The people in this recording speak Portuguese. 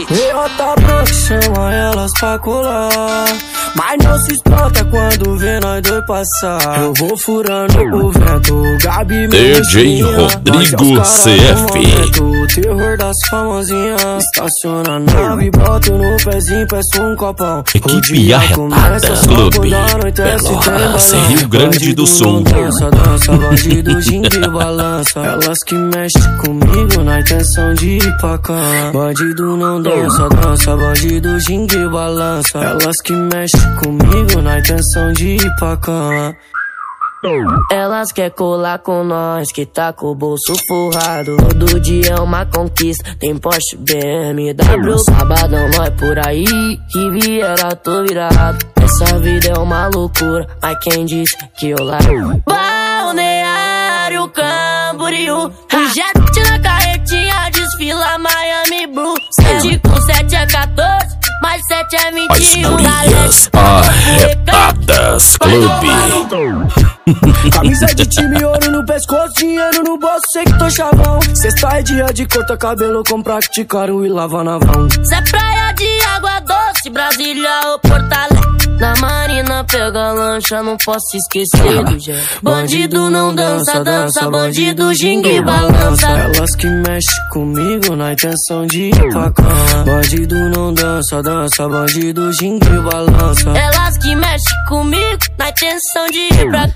Reota branca chama elas pra colar, mas não se espanta quando vê nós dois passar. Eu vou furando o vento, Gabi DJ Rodrigo CF. O terror das famosinhas. Estaciona a nave, boto no pezinho, peço um copão. Equipe Arretada Clube Pelotas, Rio Grande do Sul. Dança, bandido, gingue, balança. Elas que mexem comigo na intenção de ir pra cama. Bandido não dança, bandido, gingue, balança. Elas que mexem comigo na intenção de ir pra cama. Elas quer colar com nós, que tá com o bolso forrado. Todo dia é uma conquista, tem Porsche, BMW. Sabadão nós por aí, Riviera tô virado. Essa vida é uma loucura, mas quem disse que eu largo? Balneário Camboriú, o jet na carretinha desfila Miami Blue. 7 com 7 é 14, mais 7 é 21. As Gurias Arretadas Clube. Camisa de time, ouro no pescoço, dinheiro no bolso, sei que tô chavão. Sexta é dia de cortar cabelo com praticaram e lava na vão. Cê é praia de água doce, Brasília ou Porto Alegre. Na marina pega lancha, não posso esquecer do jet. Bandido não dança, bandido gingue balança. Elas que mexem comigo na intenção de ir pra cama. Bandido não dança, bandido gingue balança. Elas que mexem comigo na intenção de ir pra